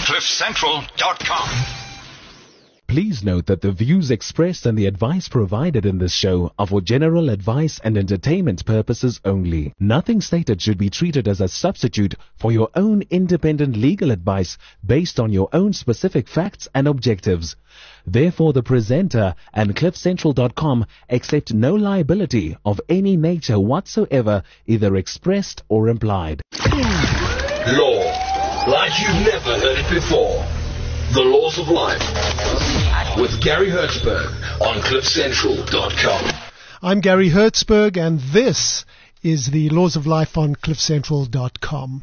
CliffCentral.com. Please note that the views expressed and the advice provided in this show are for general advice and entertainment purposes only. Nothing stated should be treated as a substitute for your own independent legal advice based on your own specific facts and objectives. Therefore, the presenter and CliffCentral.com accept no liability of any nature whatsoever, either expressed or implied. Law, like you've never heard it before. The Laws of Life with Gary Hertzberg on CliffCentral.com. I'm Gary Hertzberg, and this is the Laws of Life on CliffCentral.com.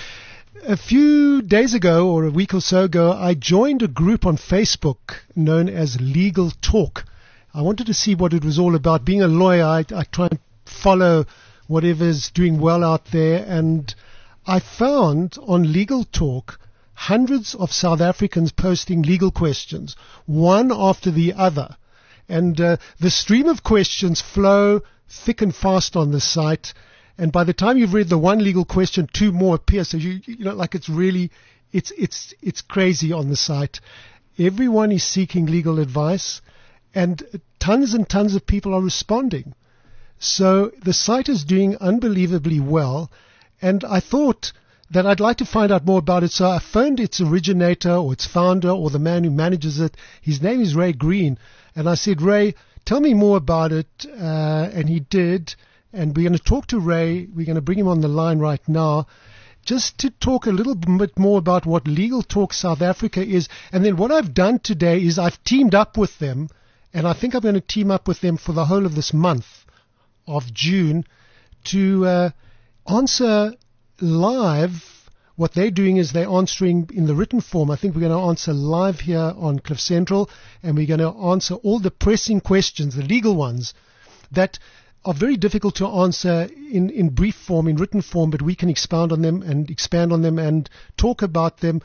A few days ago, or a week or so ago, I joined a group on Facebook known as Legal Talk. I wanted to see what it was all about. Being a lawyer, I try and follow whatever's doing well out there, and I found on Legal Talk hundreds of South Africans posting legal questions, one after the other. And the stream of questions flow thick and fast on the site. And by the time you've read the one legal question, two more appear. So you know, like it's really, it's crazy on the site. Everyone is seeking legal advice, and tons of people are responding. So the site is doing unbelievably well. And I thought that I'd like to find out more about it. So I phoned its originator or its founder or the man who manages it. His name is Ray Green. And I said, Ray, tell me more about it. And he did. And we're going to talk to Ray. We're going to bring him on the line right now just to talk a little bit more about what Legal Talk South Africa is. And then what I've done today is I've teamed up with them. And I think I'm going to team up with them for the whole of this month of June to answer live. What they're doing is they're answering in the written form. I think we're going to answer live here on Cliff Central, and we're going to answer all the pressing questions, the legal ones, that are very difficult to answer in brief form, in written form, but we can expound on them and expand on them and talk about them.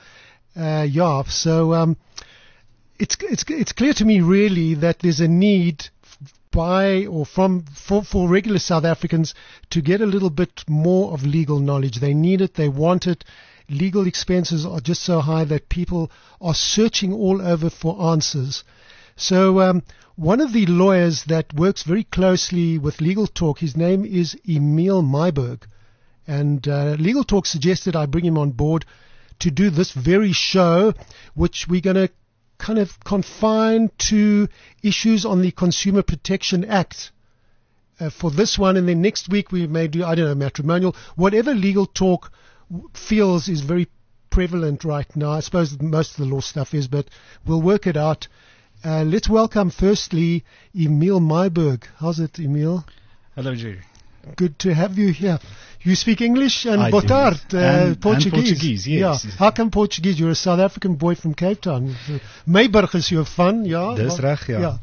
So it's clear to me really that there's a need for regular South Africans to get a little bit more of legal knowledge. They need it. They want it. Legal expenses are just so high that people are searching all over for answers. So one of the lawyers that works very closely with Legal Talk, his name is Emil Myburg. And Legal Talk suggested I bring him on board to do this very show, which we're going to kind of confined to issues on the Consumer Protection Act for this one, and then next week we may do, I don't know, matrimonial, whatever Legal Talk feels is very prevalent right now. I suppose most of the law stuff is, but we'll work it out. Let's welcome firstly Emil Myburg. How's it, Emil? Hello, Jerry. Good to have you here. You speak English and Botard, Portuguese. And Portuguese, yes. Yeah. How come Portuguese? You're a South African boy from Cape Town. Meiburg is your fun, yeah? Dis reg, ja.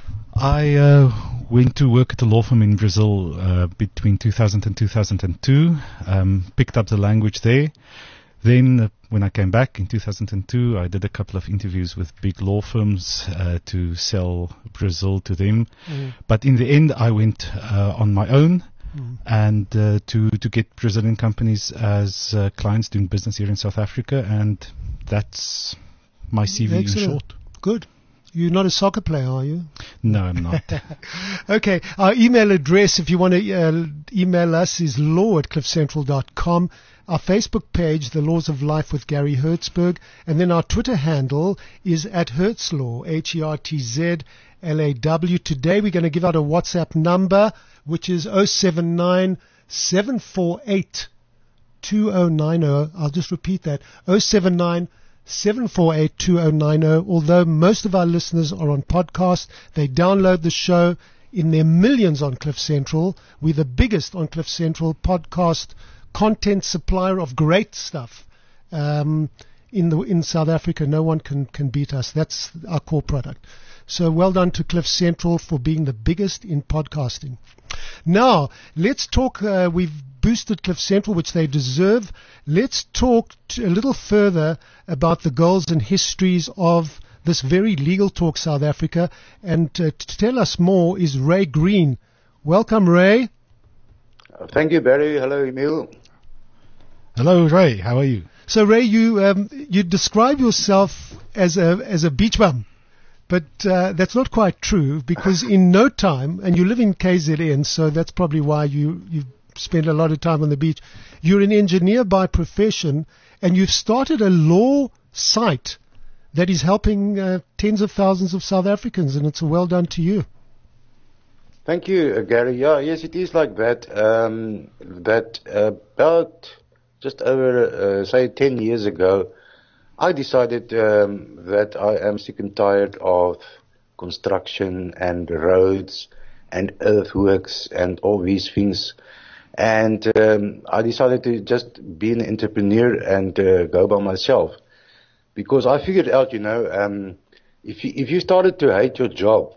I went to work at a law firm in Brazil between 2000 and 2002, picked up the language there. Then when I came back in 2002, I did a couple of interviews with big law firms to sell Brazil to them. But in the end, I went on my own. And to get Brazilian companies as clients doing business here in South Africa, and that's my CV in short. Good. You're not a soccer player, are you? No, I'm not. Okay. Our email address, if you want to email us, is law@cliffcentral.com. Our Facebook page, The Laws of Life with Gary Hertzberg. And then our Twitter handle is @HertzLaw, HERTZLAW. Today we're going to give out a WhatsApp number, which is 079 748 2090. I'll just repeat that. 079 748 2090. Although most of our listeners are on podcast, they download the show in their millions on Cliff Central. We're the biggest on Cliff Central podcast content supplier of great stuff. In South Africa, no one can beat us. That's our core product. So well done to Cliff Central for being the biggest in podcasting. Now, let's talk. We've boosted Cliff Central, which they deserve. Let's talk a little further about the goals and histories of this very Legal Talk South Africa. And to tell us more is Ray Green. Welcome, Ray. Thank you, Barry. Hello, Emil. Hello, Ray. How are you? So Ray, you describe yourself as a beach bum, but that's not quite true, because in no time, and you live in KZN, so that's probably why you spend a lot of time on the beach. You're an engineer by profession, and you've started a law site that is helping tens of thousands of South Africans, and it's a well done to you. Thank you, Gary. Yes, it is like that. About just over, say, 10 years ago, I decided that I am sick and tired of construction and roads and earthworks and all these things. And I decided to just be an entrepreneur and go by myself. Because I figured out, if you started to hate your job,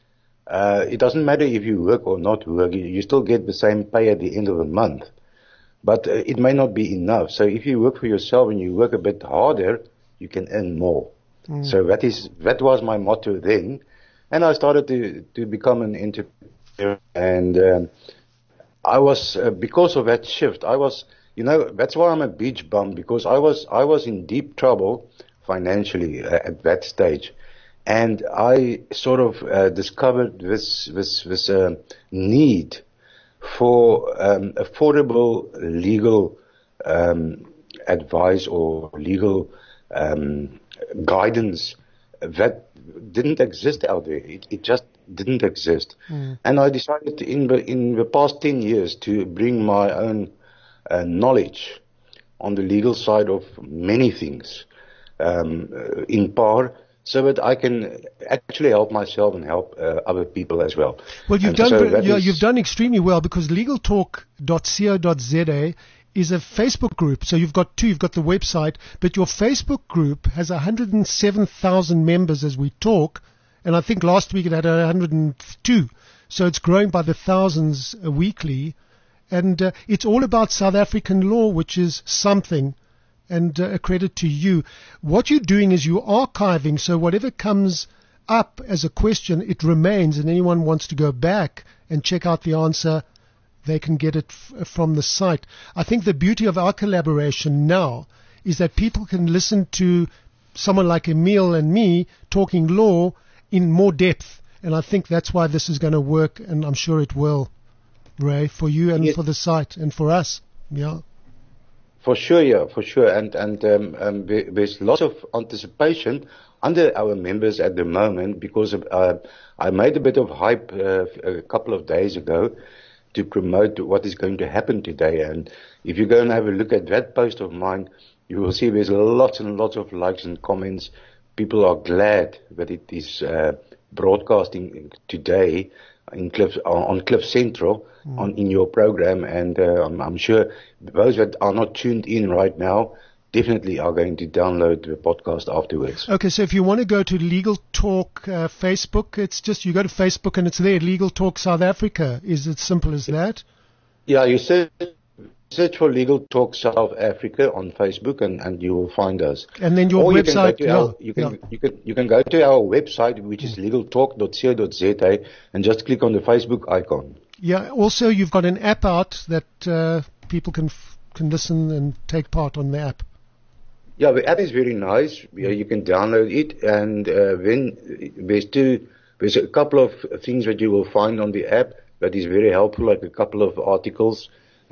it doesn't matter if you work or not work, you still get the same pay at the end of the month. But it may not be enough. So if you work for yourself and you work a bit harder, you can earn more. So that was my motto then. And I started to become an entrepreneur. And I was, because of that shift, that's why I'm a beach bum, because I was in deep trouble financially at that stage. And I sort of discovered this need for affordable legal advice or legal guidance that didn't exist out there. It just didn't exist. And I decided in the past 10 years to bring my own knowledge on the legal side of many things in par, so that I can actually help myself and help other people as well. Well, you've done extremely well, because legaltalk.co.za is a Facebook group. So you've got two. You've got the website, but your Facebook group has 107,000 members as we talk, and I think last week it had 102. So it's growing by the thousands weekly, and it's all about South African law, which is something. And a credit to you. What you're doing is you're archiving, so whatever comes up as a question, it remains, and anyone wants to go back and check out the answer, they can get it from the site. I think the beauty of our collaboration now is that people can listen to someone like Emile and me talking law in more depth, and I think that's why this is going to work, and I'm sure it will, Ray, for you and for the site and for us. Yeah. For sure, yeah, for sure. And there's lots of anticipation under our members at the moment, because I made a bit of hype a couple of days ago to promote what is going to happen today. And if you go and have a look at that post of mine, you will see there's lots and lots of likes and comments. People are glad that it is broadcasting today on Cliff Central in your program, and I'm sure those that are not tuned in right now definitely are going to download the podcast afterwards. Okay, so if you want to go to Legal Talk Facebook, it's just you go to Facebook and it's there, Legal Talk South Africa. Is it simple as that? Yeah, you search for Legal Talk South Africa on Facebook, and you will find us. And then your website. You can go to our website, which is legaltalk.co.za, and just click on the Facebook icon. Yeah. Also, you've got an app out that people can listen and take part on the app. Yeah, the app is very nice. You can download it, and then there's a couple of things that you will find on the app that is very helpful, like a couple of articles.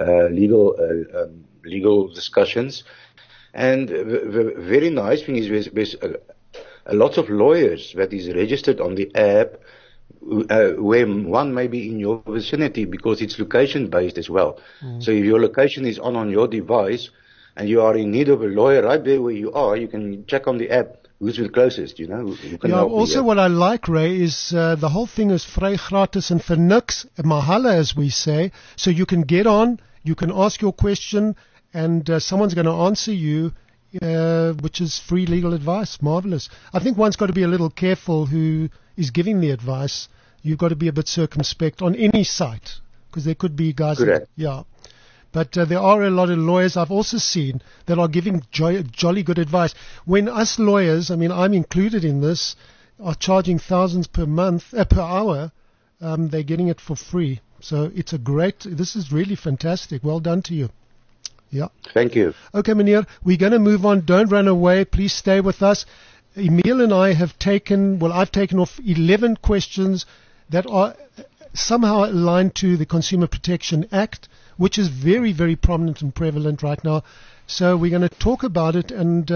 Legal discussions, and the very nice thing is there's a lot of lawyers that is registered on the app, where one may be in your vicinity, because it's location based as well. So if your location is on your device and you are in need of a lawyer right there where you are, you can check on the app who's the closest, who can help you. Also what I like, Ray, is the whole thing is vry gratis and vir niks, mahala as we say, so you can get on, you can ask your question, and someone's going to answer you, which is free legal advice. Marvelous. I think one's got to be a little careful who is giving the advice. You've got to be a bit circumspect on any site, because there could be guys. Correct. But there are a lot of lawyers I've also seen that are giving jolly good advice. When us lawyers, I mean, I'm included in this, are charging thousands per hour, they're getting it for free. So it's this is really fantastic. Well done to you. Yeah. Thank you. Okay, meneer, we're going to move on. Don't run away. Please stay with us. Emil and I have I've taken off 11 questions that are somehow aligned to the Consumer Protection Act, which is very, very prominent and prevalent right now. So we're going to talk about it, and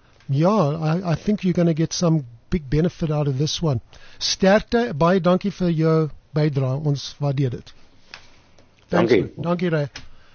I think you're going to get some big benefit out of this one. Sterkte, baie dankie vir jou bydrae. Ons waardeer dit. Dankie. Dankie, Ray.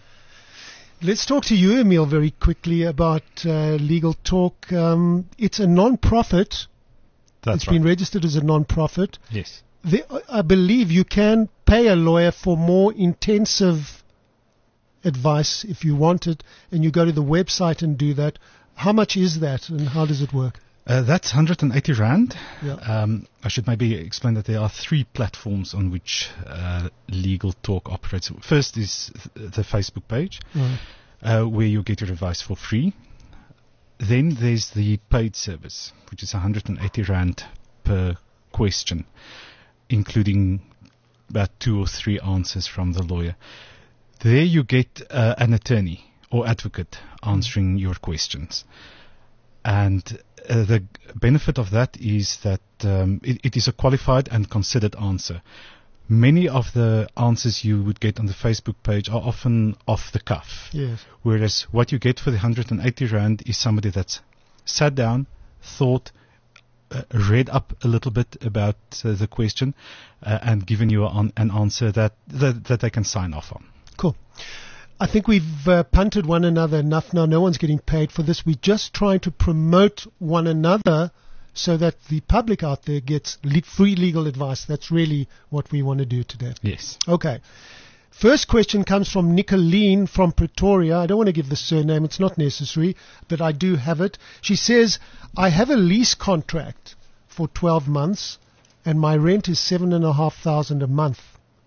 Let's talk to you, Emil, very quickly about Legal Talk. It's a non-profit. It's been registered as a non-profit. Yes. I believe you can pay a lawyer for more intensive advice if you want it, and you go to the website and do that. How much is that, and how does it work? That's 180 Rand. Yeah. I should maybe explain that there are 3 platforms on which Legal Talk operates. First is the Facebook page, where you get your advice for free. Then there's the paid service, which is 180 Rand per question, including about 2 or 3 answers from the lawyer. There you get an attorney or advocate answering your questions. And the benefit of that is that it is a qualified and considered answer. Many of the answers you would get on the Facebook page are often off the cuff. Yes. Whereas what you get for the 180 Rand is somebody that's sat down, thought, read up a little bit about the question, and given you an answer that they can sign off on. Cool. I think we've punted one another enough now. No one's getting paid for this. We're just trying to promote one another so that the public out there gets free legal advice. That's really what we want to do today. Yes. Okay. First question comes from Nicolene from Pretoria. I don't want to give the surname. It's not necessary, but I do have it. She says, I have a lease contract for 12 months, and my rent is 7,500 a month.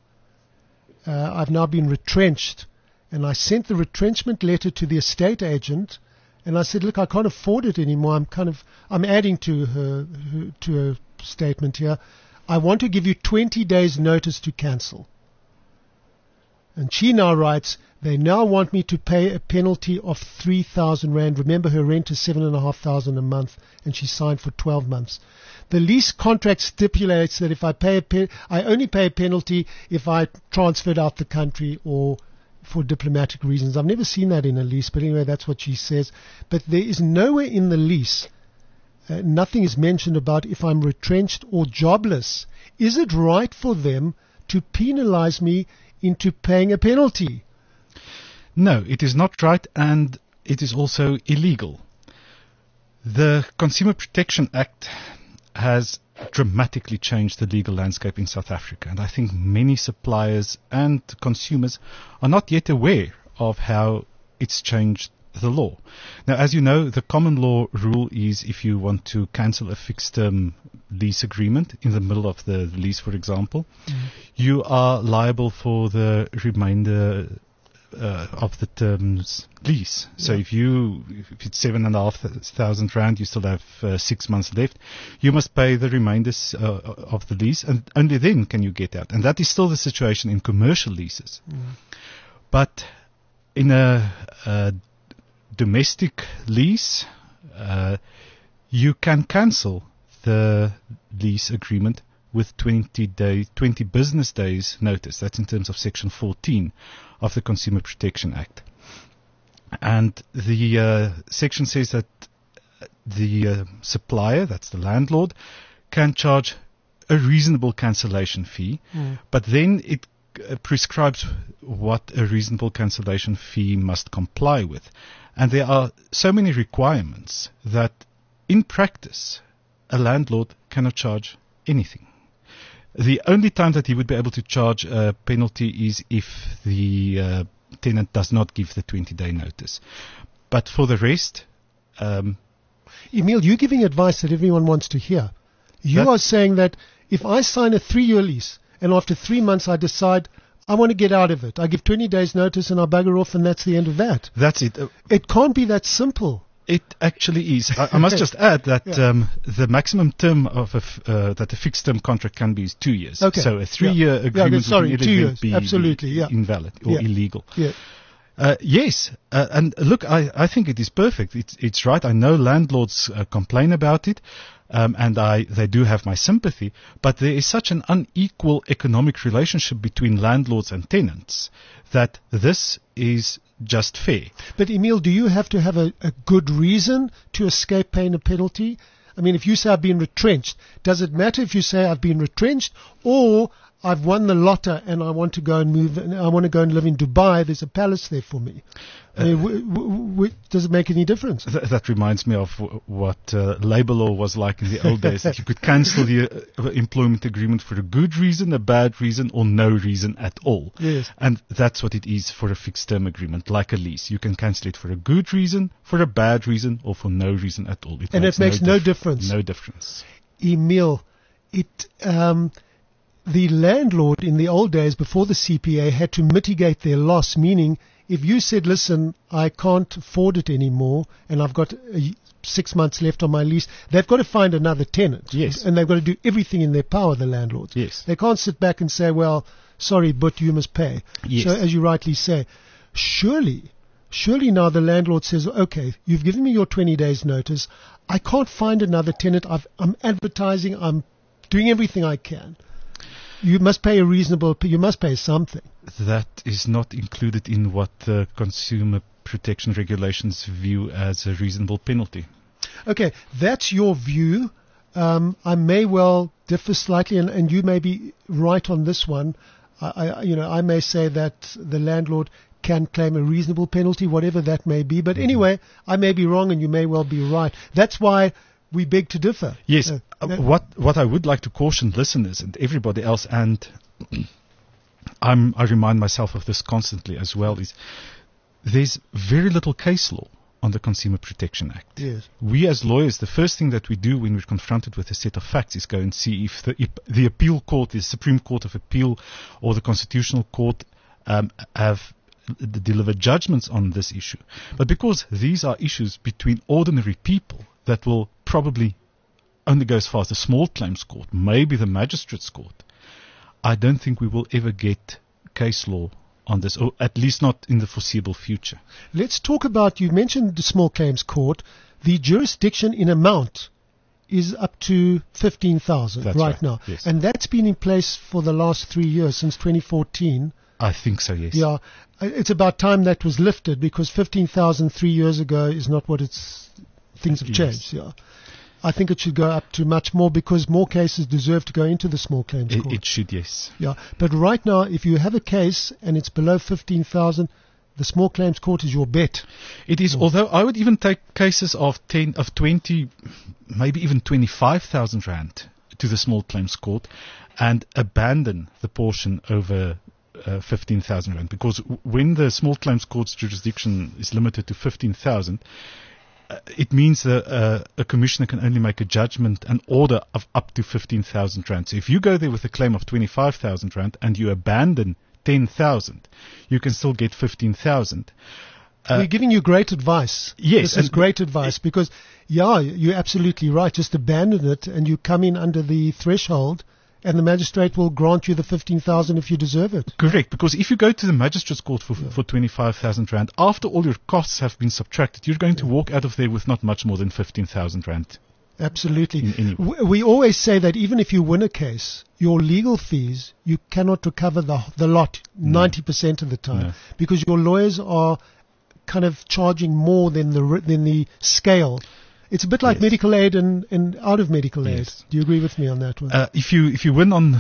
I've now been retrenched. And I sent the retrenchment letter to the estate agent, and I said, look, I can't afford it anymore. I'm adding to her statement here. I want to give you 20 days notice to cancel. And she now writes, they now want me to pay a penalty of 3,000 Rand. Remember, her rent is 7,500 a month, and she signed for 12 months. The lease contract stipulates that if I I only pay a penalty if I transferred out the country or for diplomatic reasons. I've never seen that in a lease, but anyway, that's what she says. But there is nowhere in the lease, nothing is mentioned about if I'm retrenched or jobless. Is it right for them to penalize me into paying a penalty? No, it is not right, and it is also illegal. The Consumer Protection Act has dramatically changed the legal landscape in South Africa, and I think many suppliers and consumers are not yet aware of how it's changed the law. Now, as you know, the common law rule is if you want to cancel a fixed term lease agreement in the middle of the lease, for example, you are liable for the remainder of the term's lease. So if it's 7,500 Rand, you still have 6 months left. You must pay the remainders of the lease, and only then can you get out. And that is still the situation in commercial leases. But in a domestic lease, you can cancel the lease agreement with 20 business days notice. That's in terms of Section 14 of the Consumer Protection Act. And the section says that the supplier, that's the landlord, can charge a reasonable cancellation fee, but then it prescribes what a reasonable cancellation fee must comply with. And there are so many requirements that in practice a landlord cannot charge anything. The only time that he would be able to charge a penalty is if the tenant does not give the 20-day notice. But for the rest... Emil, you're giving advice that everyone wants to hear. You are saying that if I sign a 3-year lease and after 3 months I decide I want to get out of it, I give 20 days notice and I bugger off and that's the end of that. That's it. It can't be that simple. It actually is. I must just add that the maximum term of that a fixed term contract can be is 2 years. Okay. So a 3-year agreement would be absolutely invalid or illegal. Yeah. Yes, and look, I think it is perfect. It's right. I know landlords complain about it, and they do have my sympathy. But there is such an unequal economic relationship between landlords and tenants that this is just fair. But Emil, do you have to have a good reason to escape paying a penalty? I mean, if you say I've been retrenched, does it matter if you say I've been retrenched or I've won the lotto and I want to go and move, and I want to go and live in Dubai? There's a palace there for me. I mean, does it make any difference? That reminds me of what labor law was like in the old days. That you could cancel the employment agreement for a good reason, a bad reason, or no reason at all. Yes. And that's what it is for a fixed term agreement, like a lease. You can cancel it for a good reason, for a bad reason, or for no reason at all. And it makes no difference. No difference. Emil, the landlord in the old days before the CPA had to mitigate their loss, meaning if you said, listen, I can't afford it anymore and I've got 6 months left on my lease, they've got to find another tenant. Yes. And they've got to do everything in their power, the landlords. Yes. They can't sit back and say, well, sorry, but you must pay. Yes. So as you rightly say, surely now the landlord says, okay, you've given me your 20 days notice. I can't find another tenant. I'm advertising. I'm doing everything I can. You must pay you must pay something. That is not included in what the consumer protection regulations view as a reasonable penalty. Okay, that's your view. I may well differ slightly, and you may be right on this one. I may say that the landlord can claim a reasonable penalty, whatever that may be. But anyway, I may be wrong, and you may well be right. That's why we beg to differ. Yes. What I would like to caution listeners and everybody else, and I remind myself of this constantly as well, is there's very little case law on the Consumer Protection Act. Yes. We as lawyers, the first thing that we do when we're confronted with a set of facts is go and see if the appeal court, the Supreme Court of Appeal or the Constitutional Court have delivered judgments on this issue. But because these are issues between ordinary people that will probably only go as far as the small claims court, maybe the magistrate's court, I don't think we will ever get case law on this, or at least not in the foreseeable future. Let's talk about, you mentioned the small claims court. The jurisdiction in amount is up to 15,000 right now. Yes. And that's been in place for the last 3 years, since 2014. I think so, yes. Yeah. It's about time that was lifted, because 15,000 3 years ago is not what things have changed. Yeah. I think it should go up to much more, because more cases deserve to go into the small claims court. It should, yes. Yeah. But right now, if you have a case and it's below 15,000, the small claims court is your bet. It is, although I would even take cases of 20, maybe even 25,000 rand to the small claims court and abandon the portion over 15,000 rand, because when the small claims court's jurisdiction is limited to 15,000, it means that a commissioner can only make a judgment, an order of up to 15,000 rand. So if you go there with a claim of 25,000 rand and you abandon 10,000, you can still get 15,000. We're giving you great advice. Yes. This is great advice, because, yeah, you're absolutely right. Just abandon it and you come in under the threshold, and the magistrate will grant you the 15,000 if you deserve it. Correct, because if you go to the magistrate's court for 25,000 rand, after all your costs have been subtracted, you're going to walk out of there with not much more than 15,000 rand. Absolutely. We always say that even if you win a case, your legal fees, you cannot recover the lot 90% of the time, because your lawyers are kind of charging more than the scale. It's a bit like medical aid and out of medical aid. Do you agree with me on that one? If you win on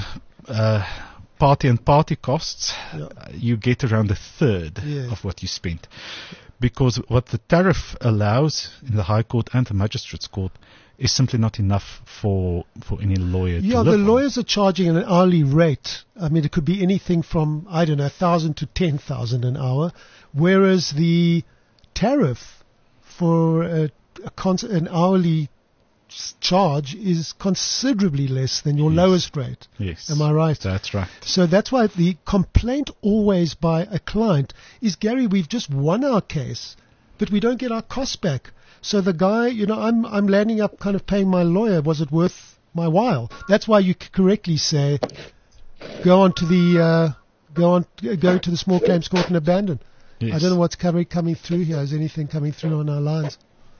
party costs, you get around a third of what you spent. Because what the tariff allows in the High Court and the Magistrates Court is simply not enough for any lawyer to live the on. lawyers are charging an hourly rate. I mean, it could be anything from, 1,000 to 10,000 an hour, whereas the tariff for an hourly charge is considerably less than your lowest rate. Yes. Am I right? That's right. So that's why the complaint always by a client is, Gary, we've just won our case, but we don't get our costs back. So the guy, I'm landing up kind of paying my lawyer. Was it worth my while? That's why you correctly say, go to the small claims court and abandon. Yes. I don't know what's coming through here. Is anything coming through on our lines?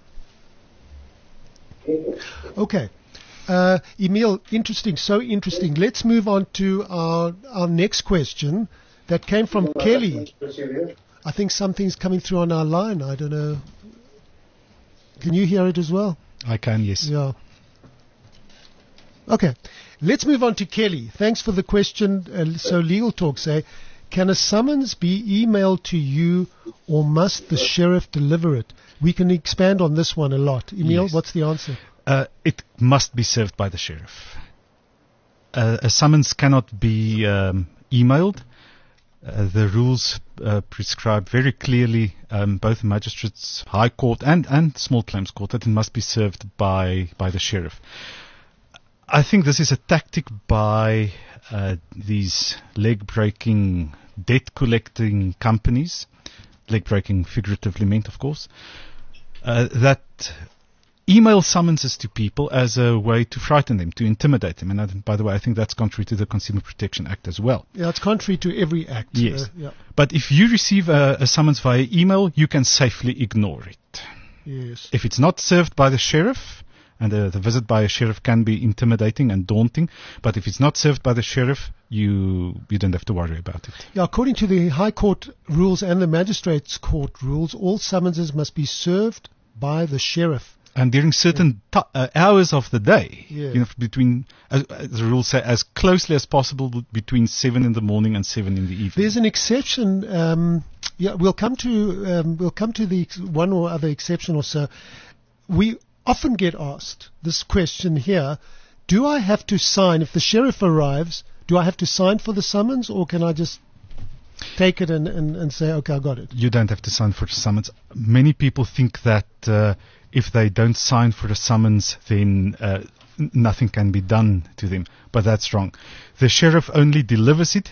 Okay. Emil, interesting, so interesting. Let's move on to our next question that came from Kelly. I think something's coming through on our line. I don't know. Can you hear it as well? I can, yes. Yeah. Okay. Let's move on to Kelly. Thanks for the question. So Legal Talk say, can a summons be emailed to you or must the sheriff deliver it? We can expand on this one a lot. Emil, Yes. what's the answer? It must be served by the sheriff. A summons cannot be emailed. The rules prescribe very clearly, both magistrates, high court and small claims court, that it must be served by the sheriff. I think this is a tactic by these leg-breaking, debt-collecting companies, leg-breaking figuratively meant, of course, that email summonses to people as a way to frighten them, to intimidate them. And by the way, I think that's contrary to the Consumer Protection Act as well. Yeah, it's contrary to every act. Yes. Yeah. But if you receive a summons via email, you can safely ignore it. Yes. If it's not served by the sheriff, and the visit by a sheriff can be intimidating and daunting, but if it's not served by the sheriff, you don't have to worry about it. Yeah, according to the High Court rules and the Magistrates Court rules, all summonses must be served by the sheriff. And during certain hours of the day, Yeah. between, the rules say, as closely as possible between 7 in the morning and 7 in the evening. There's an exception. We'll come to the one or other exception or so. We often get asked this question here: do I have to sign if the sheriff arrives? Do I have to sign for the summons, or can I just take it and say, okay, I got it? You don't have to sign for the summons. Many people think that if they don't sign for the summons, then nothing can be done to them. But that's wrong. The sheriff only delivers it,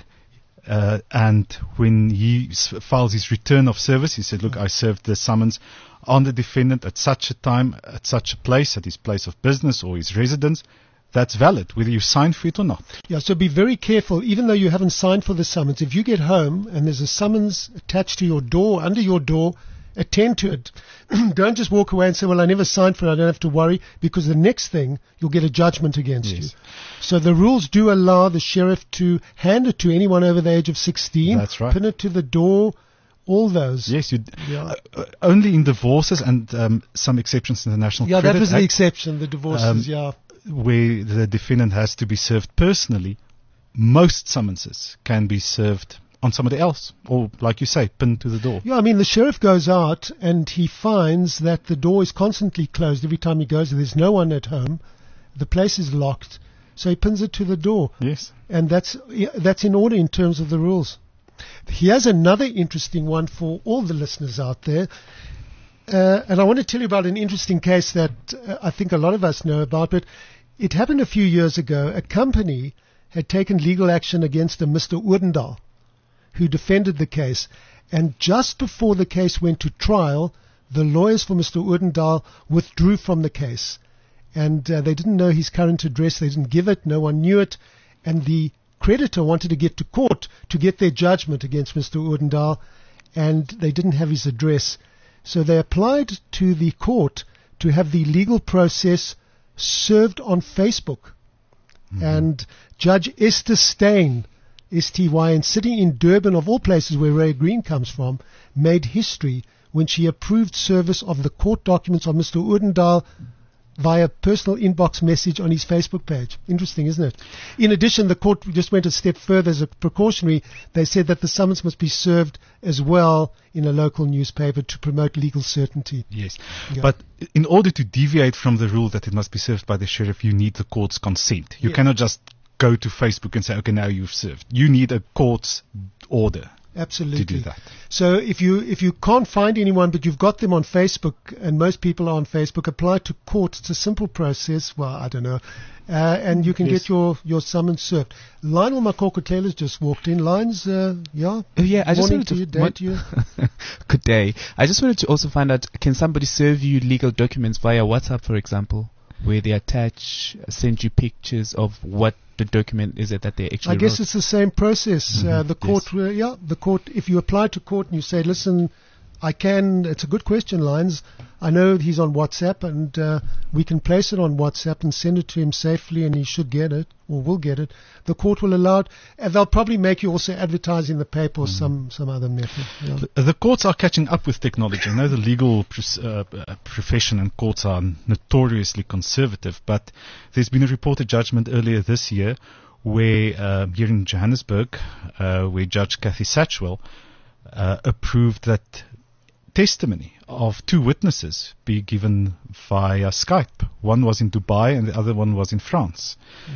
and when he files his return of service, he said, look, I served the summons on the defendant at such a time, at such a place, at his place of business or his residence. That's valid, whether you sign for it or not. Yeah, so be very careful, even though you haven't signed for the summons. If you get home and there's a summons attached to your door, under your door, attend to it. Don't just walk away and say, well, I never signed for it, I don't have to worry, because the next thing, you'll get a judgment against you. So the rules do allow the sheriff to hand it to anyone over the age of 16. That's right. Pin it to the door, all those. Yes, Yeah. Only in divorces and some exceptions in the National Yeah, Credit that was the Act, exception, the divorces, yeah. where the defendant has to be served personally. Most summonses can be served on somebody else, or like you say, pinned to the door. Yeah, I mean, the sheriff goes out and he finds that the door is constantly closed every time he goes. There's no one at home. The place is locked. So he pins it to the door. Yes. And that's in order in terms of the rules. Here's another interesting one for all the listeners out there. And I want to tell you about an interesting case that I think a lot of us know about, but it happened a few years ago. A company had taken legal action against a Mr. Odendaal, who defended the case. And just before the case went to trial, the lawyers for Mr. Odendaal withdrew from the case. And they didn't know his current address. They didn't give it. No one knew it. And the creditor wanted to get to court to get their judgment against Mr. Odendaal, and they didn't have his address. So they applied to the court to have the legal process served on Facebook. Mm-hmm. And Judge Esther Steyn, S-T-Y-N, sitting in Durban, of all places where Ray Green comes from, made history when she approved service of the court documents on Mr. Odendaal via personal inbox message on his Facebook page. Interesting, isn't it? In addition, the court just went a step further as a precautionary. They said that the summons must be served as well in a local newspaper to promote legal certainty. Yes. Yeah. But in order to deviate from the rule that it must be served by the sheriff, you need the court's consent. You cannot just go to Facebook and say, okay, now you've served. You need a court's order. Absolutely. To do that. So if you can't find anyone, but you've got them on Facebook, and most people are on Facebook, apply to court. It's a simple process. Well, I don't know. And you can get your summons served. Lionel Makoko-Taylor's just walked in. Lines, yeah? Yeah, I just Morning wanted to you, day to you. Good day. I just wanted to also find out, can somebody serve you legal documents via WhatsApp, for example, where they send you pictures of what the document is it that they actually I guess wrote? it's the same process. The court, Yes. the court, if you apply to court and you say, listen, it's a good question, Lyons. I know he's on WhatsApp and we can place it on WhatsApp and send it to him safely and he should get it or will get it. The court will allow it. And they'll probably make you also advertise in the paper or some other method. Yeah. The courts are catching up with technology. I know the legal profession and courts are notoriously conservative, but there's been a reported judgment earlier this year where, here in Johannesburg, where Judge Kathy Satchwell approved that testimony of two witnesses be given via Skype. One was in Dubai and the other one was in France.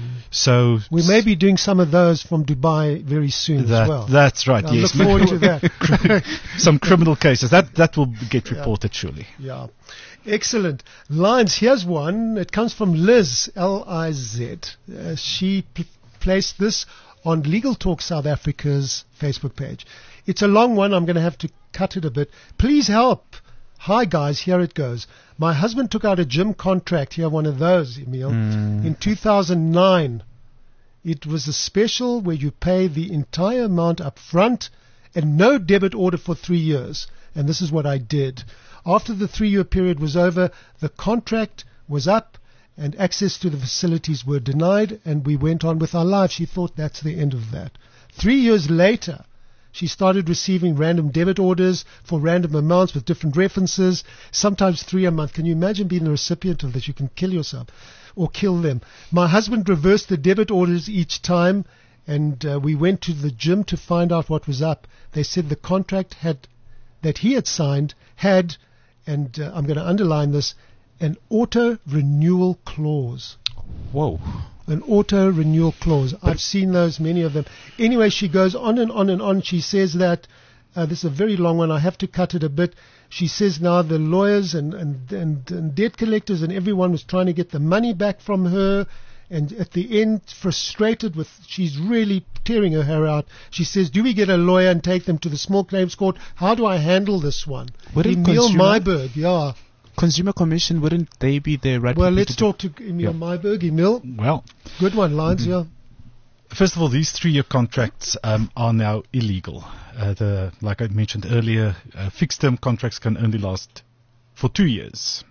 So We may be doing some of those from Dubai very soon as well. That's right. I Yes, look forward to that. some criminal cases that will get reported surely. Yeah. Excellent. Lines, here's one. It comes from Liz, L-I-Z. She placed this on Legal Talk South Africa's Facebook page. It's a long one. I'm going to have to cut it a bit. Please help. Hi, guys. Here it goes. My husband took out a gym contract. Here, one of those, Emil, in 2009. It was a special where you pay the entire amount up front and no debit order for 3 years. And this is what I did. After the 3-year period was over, the contract was up and access to the facilities were denied, and we went on with our lives. She thought that's the end of that. 3 years later, she started receiving random debit orders for random amounts with different references, sometimes 3 a month. Can you imagine being a recipient of this? You can kill yourself or kill them. My husband reversed the debit orders each time, and we went to the gym to find out what was up. They said the contract that he had signed had, and I'm going to underline this, an auto-renewal clause. Whoa. An auto-renewal clause. I've seen those, many of them. Anyway, she goes on and on and on. She says that, this is a very long one, I have to cut it a bit. She says now the lawyers and debt collectors and everyone was trying to get the money back from her. And at the end, frustrated she's really tearing her hair out. She says, do we get a lawyer and take them to the small claims court? How do I handle this one? Emil Myburg, yeah. Consumer Commission, wouldn't they be the right Well, people let's talk to Emil Myburg. Emil, Well, good one, Lines, yeah. first of all, these 3-year contracts are now illegal. Like I mentioned earlier, fixed-term contracts can only last for 2 years.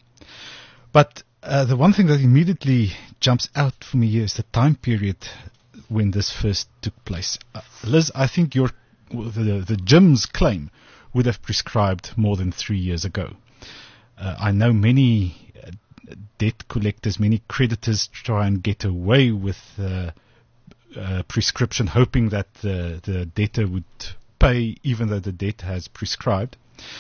But the one thing that immediately jumps out for me here is the time period when this first took place. Liz, I think the gym's claim would have prescribed more than 3 years ago. I know many debt collectors, many creditors try and get away with prescription, hoping that the debtor would pay even though the debt has prescribed.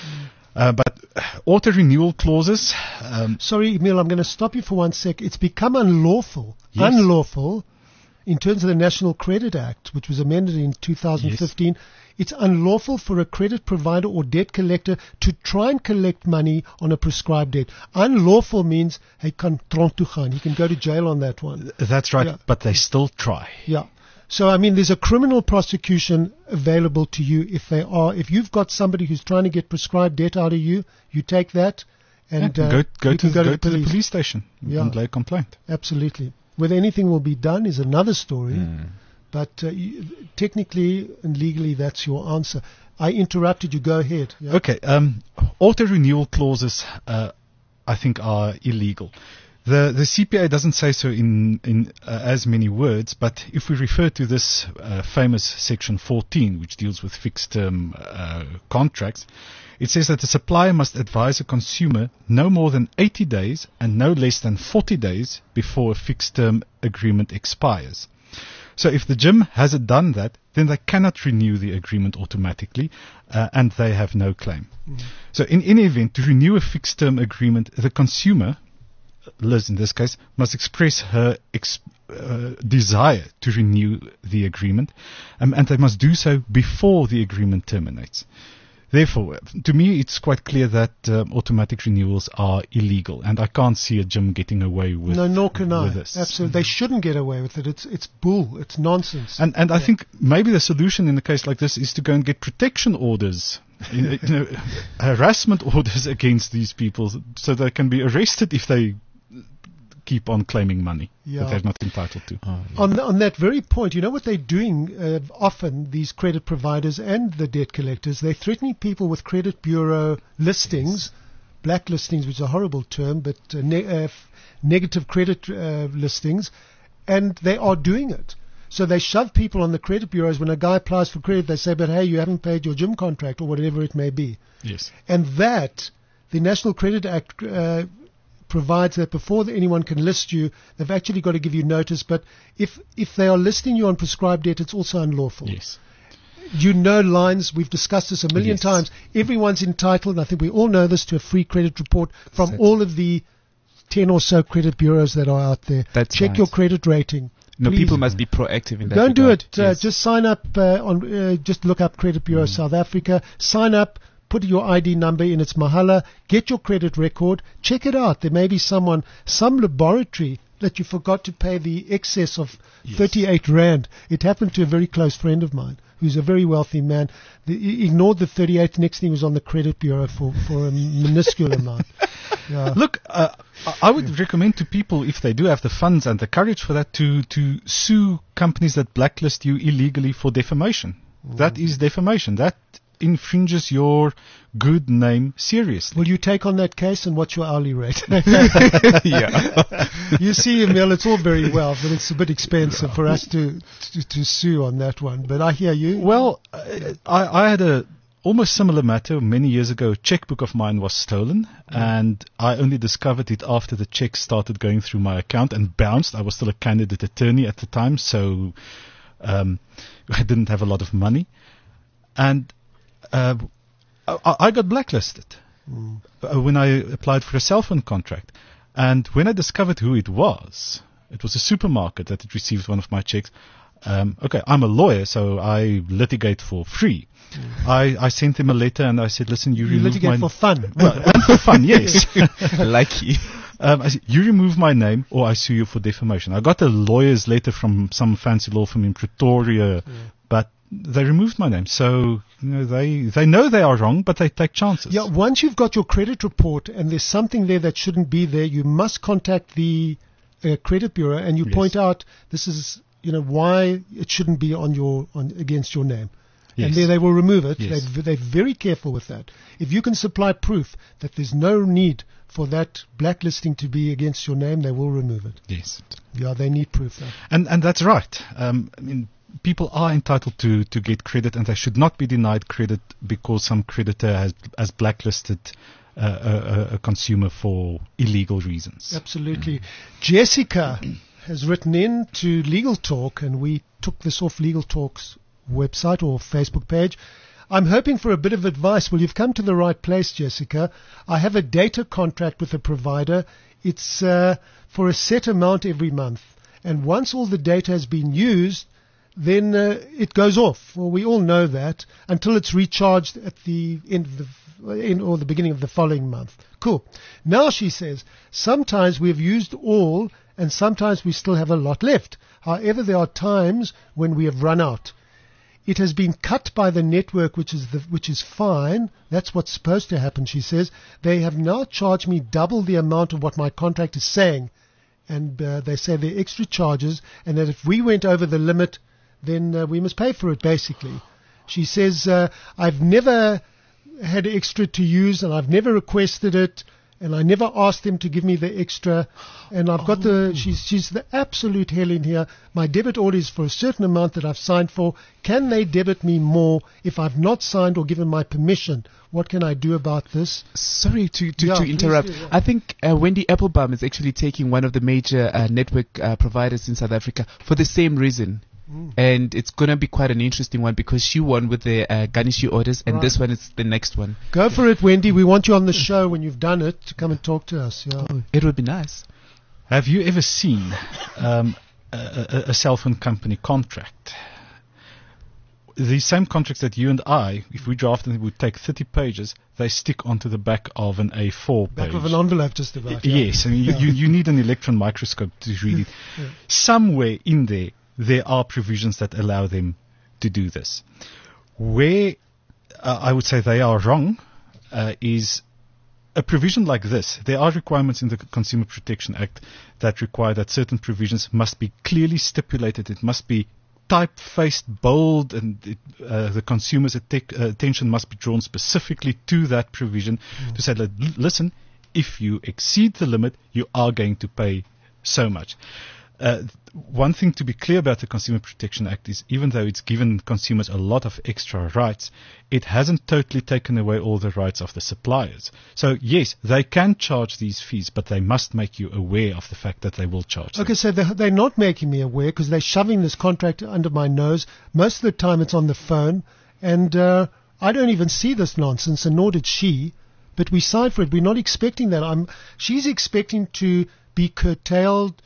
But auto-renewal clauses... Sorry, Emil, I'm going to stop you for 1 sec. It's become unlawful. Yes. Unlawful in terms of the National Credit Act, which was amended in 2015. Yes. It's unlawful for a credit provider or debt collector to try and collect money on a prescribed debt. Unlawful means he can tronk toe gaan. He can go to jail on that one. That's right, Yeah. but they still try. Yeah. So, I mean, there's a criminal prosecution available to you if you've got somebody who's trying to get prescribed debt out of you, you take that and Go you to can the police station and lay a complaint. Absolutely. Whether anything will be done is another story, but technically and legally that's your answer. I interrupted you. Go ahead. Yeah. Okay. Auto-renewal clauses, I think, are illegal. The CPA doesn't say so in as many words, but if we refer to this famous Section 14, which deals with fixed-term contracts, it says that the supplier must advise a consumer no more than 80 days and no less than 40 days before a fixed-term agreement expires. So if the gym hasn't done that, then they cannot renew the agreement automatically, and they have no claim. So in any event, to renew a fixed-term agreement, the consumer, Liz in this case, must express her desire to renew the agreement, and they must do so before the agreement terminates. Therefore, to me, it's quite clear that automatic renewals are illegal, and I can't see a gym getting away with, nor can I. with this. Absolutely. They shouldn't get away with it. It's bull. It's nonsense. And I think maybe the solution in a case like this is to go and get protection orders, harassment orders against these people, so they can be arrested if they keep on claiming money Yeah. that they're not entitled to. On that very point, you know what they're doing often, these credit providers and the debt collectors, they're threatening people with credit bureau listings, blacklistings, which is a horrible term, but negative credit listings, and they are doing it. So they shove people on the credit bureaus. When a guy applies for credit, they say, but hey, you haven't paid your gym contract or whatever it may be. Yes. And that, the National Credit Act provides that before anyone can list you, they've actually got to give you notice. But if they are listing you on prescribed debt, it's also unlawful. Yes. You know lines, we've discussed this a million Yes. times. Everyone's entitled, and I think we all know this, to a free credit report from all of the 10 or so credit bureaus that are out there. That's Check right. your credit rating. No, Please. people must be proactive in that. Don't do regard. it. Yes. Just sign up just look up Credit Bureau South Africa. Sign up. Put your ID number in. It's mahala. Get your credit record. Check it out. There may be some laboratory that you forgot to pay the excess of 38 Rand. It happened to a very close friend of mine who's a very wealthy man. He ignored the 38. Next thing was on the Credit Bureau for a minuscule amount. Yeah. Look, I would recommend to people, if they do have the funds and the courage for that, to sue companies that blacklist you illegally for defamation. That is defamation. That infringes your good name seriously. Will you take on that case, and what's your hourly rate? Yeah. You see, Emil, it's all very well, but it's a bit expensive for us to sue on that one. But I hear you. Well, I had a almost similar matter many years ago. A checkbook of mine was stolen, and I only discovered it after the check started going through my account and bounced. I was still a candidate attorney at the time, so I didn't have a lot of money. And I got blacklisted when I applied for a cell phone contract. And when I discovered who it was a supermarket that had received one of my checks. Okay, I'm a lawyer, so I litigate for free. I sent him a letter and I said, listen, you remove litigate for fun. Well, and for fun, yes. Lucky. I said, you remove my name or I sue you for defamation. I got a lawyer's letter from some fancy law firm in Pretoria, but they removed my name. So, they know they are wrong, but they take chances. Yeah, once you've got your credit report and there's something there that shouldn't be there, you must contact the credit bureau and you point out this is, why it shouldn't be against your name. Yes. And then they will remove it. Yes. They're very careful with that. If you can supply proof that there's no need for that blacklisting to be against your name, they will remove it. Yes. Yeah, they need proof though. And that's right. People are entitled to get credit, and they should not be denied credit because some creditor has blacklisted a consumer for illegal reasons. Absolutely. Jessica has written in to Legal Talk, and we took this off Legal Talk's website or Facebook page. I'm hoping for a bit of advice. Well, you've come to the right place, Jessica. I have a data contract with a provider. It's for a set amount every month. And once all the data has been used, then it goes off. Well, we all know that until it's recharged at the end of the beginning of the following month. Cool. Now she says, sometimes we've used all and sometimes we still have a lot left. However, there are times when we have run out. It has been cut by the network, which is fine. That's what's supposed to happen, she says. They have now charged me double the amount of what my contract is saying. And they say there are extra charges and that if we went over the limit, then we must pay for it, basically. She says, I've never had extra to use and I've never requested it and I never asked them to give me the extra. And I've got she's the absolute hell in here. My debit order is for a certain amount that I've signed for. Can they debit me more if I've not signed or given my permission? What can I do about this? Sorry to Yeah, interrupt. please do, yeah. I think Wendy Applebaum is actually taking one of the major network providers in South Africa for the same reason. And it's going to be quite an interesting one because she won with the garnish orders and this one is the next one. Go for it, Wendy. We want you on the show when you've done it to come and talk to us. Yeah. It would be nice. Have you ever seen a cell phone company contract? The same contracts that you and I, if we drafted them, would take 30 pages, they stick onto the back of an A4 Back page. of an envelope, just about. Yeah. Yes, and you need an electron microscope to read it. Somewhere in there are provisions that allow them to do this. Where I would say they are wrong is a provision like this, there are requirements in the Consumer Protection Act that require that certain provisions must be clearly stipulated. It must be type-faced, bold, and the consumer's attention must be drawn specifically to that provision to say, listen, if you exceed the limit, you are going to pay so much. One thing to be clear about the Consumer Protection Act is even though it's given consumers a lot of extra rights, it hasn't totally taken away all the rights of the suppliers. So yes, they can charge these fees, but they must make you aware of the fact that they will charge them. Okay, so they're not making me aware because they're shoving this contract under my nose. Most of the time it's on the phone, and I don't even see this nonsense, and nor did she. But we signed for it. We're not expecting that. She's expecting to be curtailed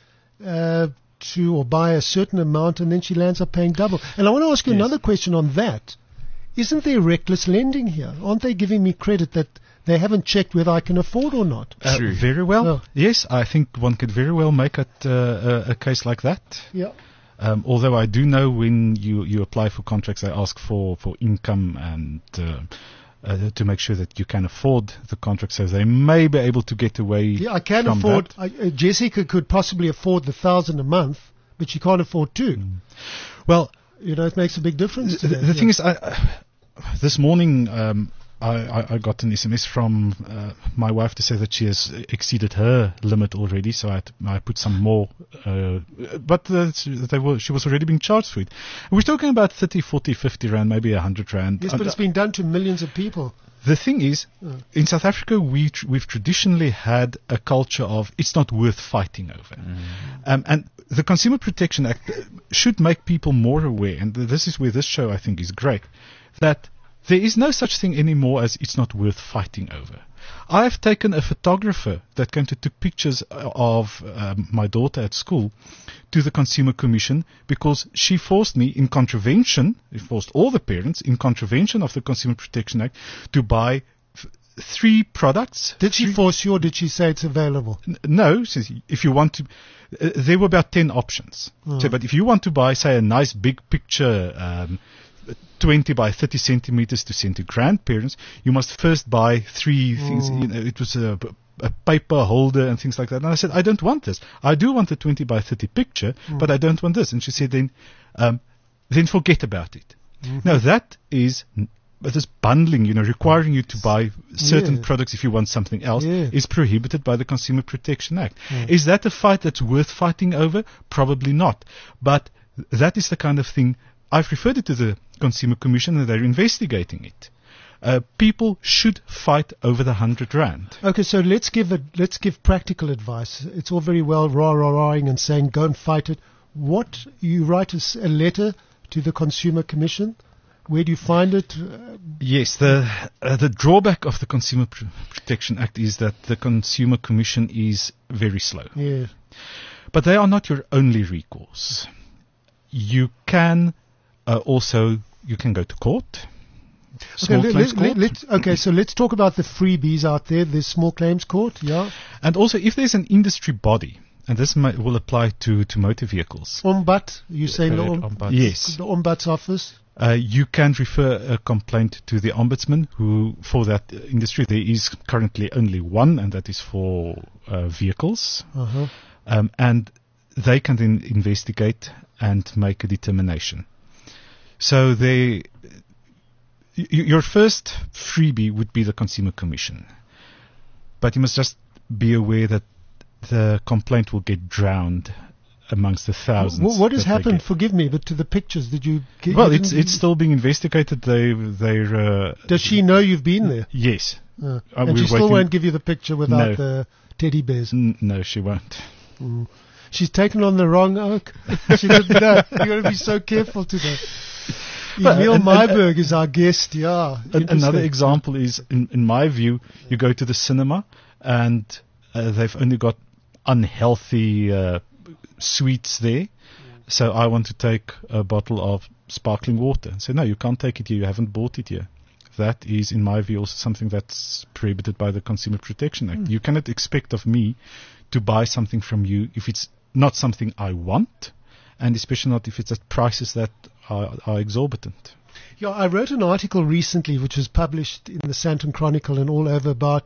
to or by a certain amount, and then she lands up paying double. And I want to ask you another question on that. Isn't there reckless lending here? Aren't they giving me credit that they haven't checked whether I can afford or not? Very well. Yes, I think one could very well make it a case like that. Yeah. Although I do know when you apply for contracts, they ask for income and to make sure that you can afford the contract, so they may be able to get away. Yeah, I can afford. Jessica could possibly afford the 1,000 a month, but she can't afford two. Well, it makes a big difference. The thing is, this morning I got an SMS from my wife to say that she has exceeded her limit already, so I put some more, but she was already being charged for it. We're talking about 30, 40, 50 rand, maybe 100 rand. Yes, but it's been done to millions of people. The thing is, in South Africa, we've traditionally had a culture of it's not worth fighting over. And the Consumer Protection Act should make people more aware, and this is where this show, I think, is great, that there is no such thing anymore as it's not worth fighting over. I've taken a photographer that came to took pictures of my daughter at school to the Consumer Commission because she forced me in contravention, it forced all the parents in contravention of the Consumer Protection Act to buy 3 products. Did she force you or did she say it's available? No, says if you want to, there were about 10 options. So, but if you want to buy, say, a nice big picture, 20 by 30 centimeters to send to grandparents, you must first buy 3 things. It was a paper holder and things like that. And I said, I don't want this. I do want a 20 by 30 picture, but I don't want this. And she said, then forget about it. Now that is this bundling, requiring you to buy certain products if you want something else is prohibited by the Consumer Protection Act. Is that a fight that's worth fighting over? Probably not. But that is the kind of thing. I've referred it to the Consumer Commission and they're investigating it. People should fight over the 100 rand. Okay, so let's give practical advice. It's all very well rah-rah-rahing and saying go and fight it. What, you write a letter to the Consumer Commission? Where do you find it? Yes, the drawback of the Consumer Protection Act is that the Consumer Commission is very slow. Yeah. But they are not your only recourse. You can you can go to court. So let's talk about the freebies out there. There's small claims court, yeah. And also, if there's an industry body, and this will apply to motor vehicles. Ombuds, you say yes. The Ombuds office. You can refer a complaint to the Ombudsman, who, for that industry, there is currently only one, and that is for vehicles. And they can then investigate and make a determination. So your first freebie would be the Consumer Commission. But you must just be aware that the complaint will get drowned amongst the thousands. What has happened? Forgive me, but to the pictures, did you get... Well, it's still being investigated. Does she know you've been there? Yes. And she still won't give you the picture without the teddy bears? No, she won't. She's taken on the wrong oak. She didn't know. You've got to be so careful today. Emil Myberg is our guest, yeah. Another example is, in my view, you go to the cinema and they've only got unhealthy sweets there. So I want to take a bottle of sparkling water. So no, you can't take it here. You haven't bought it here. That is, in my view, also something that's prohibited by the Consumer Protection Act. You cannot expect of me to buy something from you if it's not something I want, and especially not if it's at prices that are exorbitant. Yeah, I wrote an article recently which was published in the Sandton Chronicle and all over about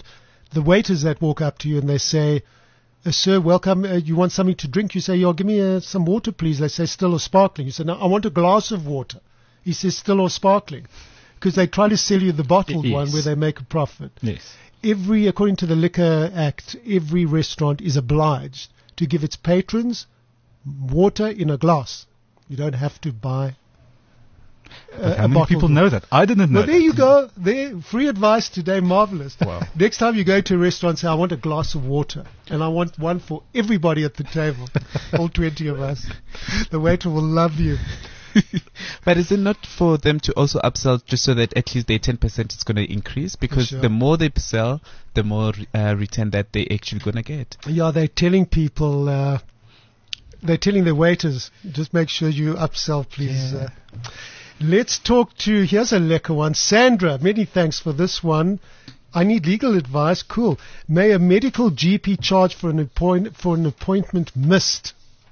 the waiters that walk up to you and they say, sir, welcome, you want something to drink? You say, yo, give me some water, please. They say, still or sparkling? You say, no, I want a glass of water. He says, still or sparkling? Because they try to sell you the bottled Yes. one where they make a profit. Yes. According to the Liquor Act, every restaurant is obliged to give its patrons water in a glass. You don't have to buy How many people know that? I didn't know Well, there you go. There, free advice today. Marvelous. Wow. Next time you go to a restaurant, say, I want a glass of water. And I want one for everybody at the table. All 20 of us. The waiter will love you. But is it not for them to also upsell just so that at least their 10% is going to increase? Because Sure. the more they sell, the more return that they actually going to get. Yeah, they're telling people, they're telling the waiters, just make sure you upsell, please. Yeah. Let's talk to, here's a lekker one. Sandra, many thanks for this one. I need legal advice. Cool. May a medical GP charge for an appointment missed?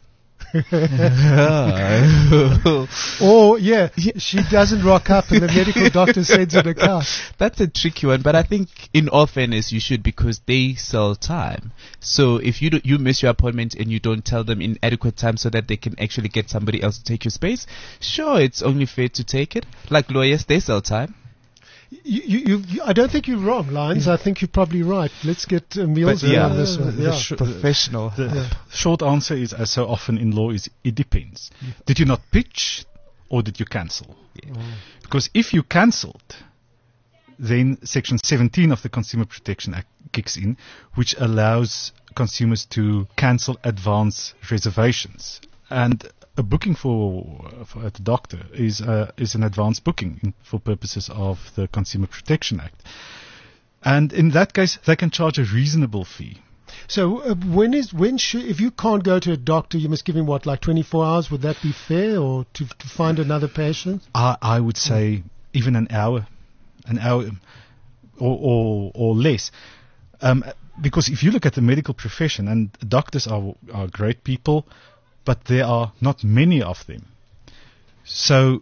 Or, yeah, she doesn't rock up and the medical doctor sends her a car. That's a tricky one, but I think in all fairness you should, because they sell time. So if you miss your appointment and you don't tell them in adequate time so that they can actually get somebody else to take your space, sure, it's only fair to take it. Like lawyers, they sell time. I don't think you're wrong, Lions. I think you're probably right. Let's get Emil's But yeah, on this one. Yeah. Professional. The short answer is, as so often in law, is it depends. Did you not pitch or did you cancel? Because if you cancelled, then Section 17 of the Consumer Protection Act kicks in, which allows consumers to cancel advance reservations. And a booking for at the doctor is an advance booking for purposes of the Consumer Protection Act. And in that case, they can charge a reasonable fee. So if you can't go to a doctor, you must give him like 24 hours? Would that be fair, or to find another patient? I would say even an hour or less. Because if you look at the medical profession, and doctors are great people, but there are not many of them. So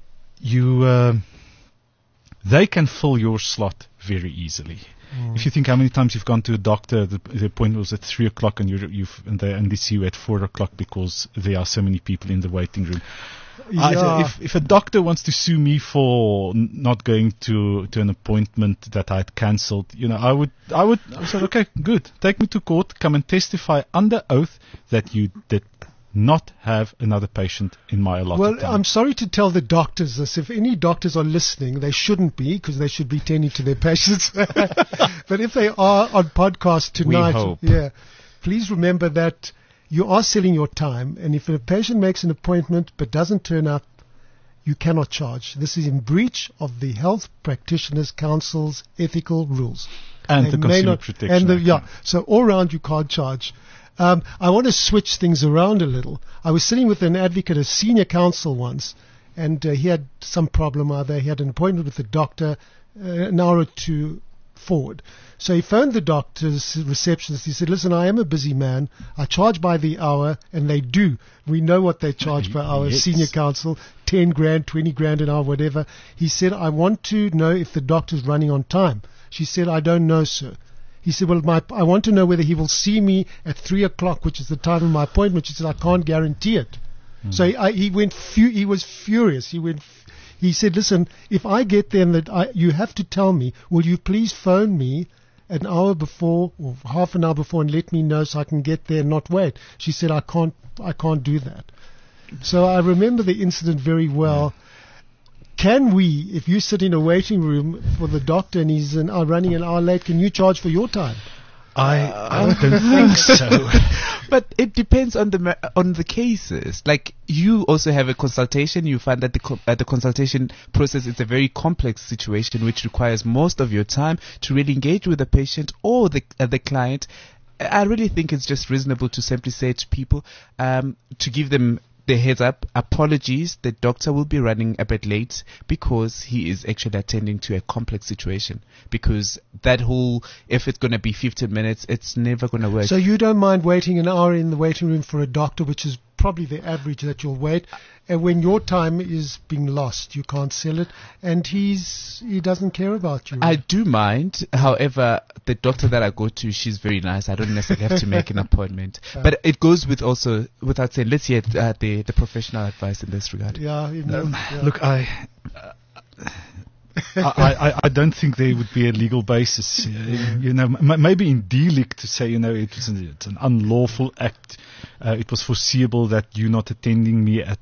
they can fill your slot very easily. If you think how many times you've gone to a doctor, the appointment was at 3 o'clock and and they only see you at 4 o'clock because there are so many people in the waiting room. Yeah. If a doctor wants to sue me for not going to an appointment that I'd cancelled, I would say, okay, good. Take me to court, come and testify under oath that you did not have another patient in my allotted time. I'm sorry to tell the doctors this. If any doctors are listening, they shouldn't be, because they should be tending to their patients. But if they are on podcast tonight, hope. yeah, please remember that you are selling your time, and if a patient makes an appointment but doesn't turn up, you cannot charge. This is in breach of the Health Practitioners Council's ethical rules. And They the may Consumer not- Protection Act. Yeah, so all round you can't charge. I want to switch things around a little. I was sitting with an advocate, a senior counsel once, and he had some problem either. He had an appointment with the doctor an hour or two forward. So he phoned the doctor's receptionist. He said, listen, I am a busy man. I charge by the hour, and they do. We know what they charge per hour. Yes. Senior counsel, 10 grand, 20 grand an hour, whatever. He said, I want to know if the doctor's running on time. She said, I don't know, sir. He said, well, I want to know whether he will see me at 3 o'clock, which is the time of my appointment. She said, I can't guarantee it. So he was furious. He said, listen, if I get there and you have to tell me, will you please phone me an hour before or half an hour before and let me know so I can get there and not wait. She said, I can't do that. So I remember the incident very well. Can we, if you sit in a waiting room for the doctor and he's running an hour late, can you charge for your time? I don't think so. But it depends on the cases. Like, you also have a consultation. You find that the consultation process is a very complex situation which requires most of your time to really engage with the patient or the client. I really think it's just reasonable to simply say to people, to give them the heads up, apologies, the doctor will be running a bit late because he is actually attending to a complex situation. Because that whole, if it's going to be 15 minutes, it's never going to work. So you don't mind waiting an hour in the waiting room for a doctor, which is probably the average that you'll wait. And when your time is being lost, you can't sell it, and he doesn't care about you. I do mind. However, the doctor that I go to, she's very nice. I don't necessarily have to make an appointment. But it goes with also, without saying, let's hear the professional advice in this regard. Yeah, yeah. Look, I don't think there would be a legal basis. Maybe in D-League to say, it's an unlawful act. It was foreseeable that you not attending me at